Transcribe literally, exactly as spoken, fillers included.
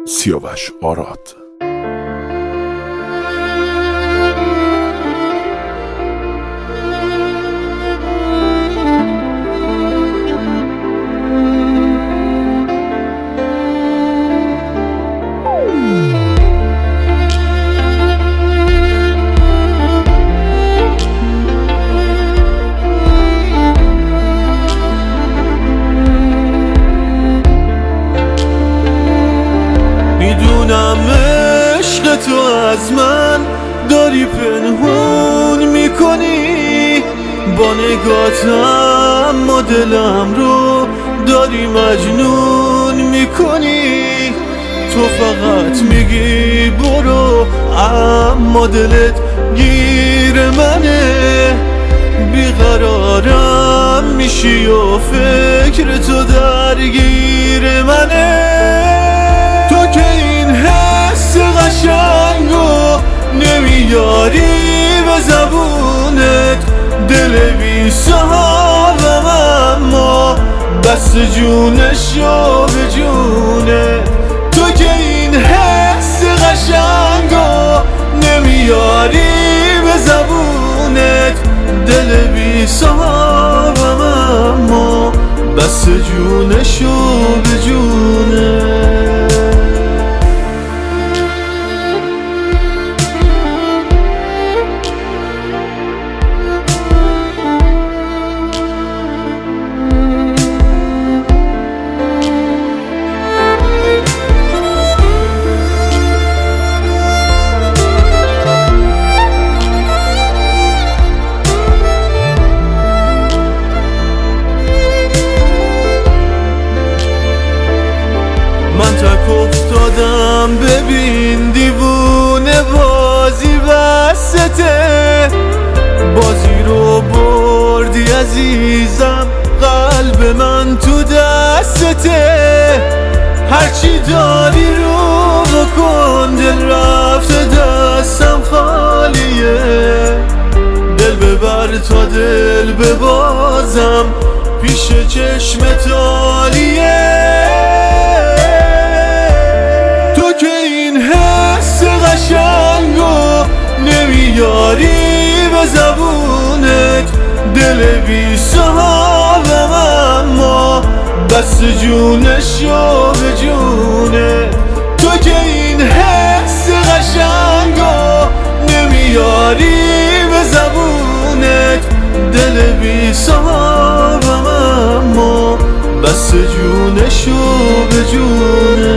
سیاوش آراد. میدونم عشق تو از من داری پنهون میکنی، با نگاتم ما دلم رو داری مجنون میکنی. تو فقط میگی برو اما دلت گیر منه، بیقرارم میشی و فکر تو درگیر منه. تو که این حس قشنگو نمیاری به زبونت، دل بی صاحبم اما بس جونشو به جونه. تو که این حس قشنگو نمیاری به زبونت، دل بی صاحبم اما بس جونشو به جونه. من تک افتادم ببین دیوونه بازی بسته، بازی رو بردی عزیزم، قلب من تو دستته. هرچی داری رو بکن، دل رفته دستم خالیه. دل ببر تا دل ببازم، پیش چشمت عالیه. قشنگو نمیاری به زبونت، دل بی صاحبم اما بس جونشو به جونه. تو که این حس قشنگو نمیاری به زبونت، دل بی صاحبم اما بس جونشو به جونه.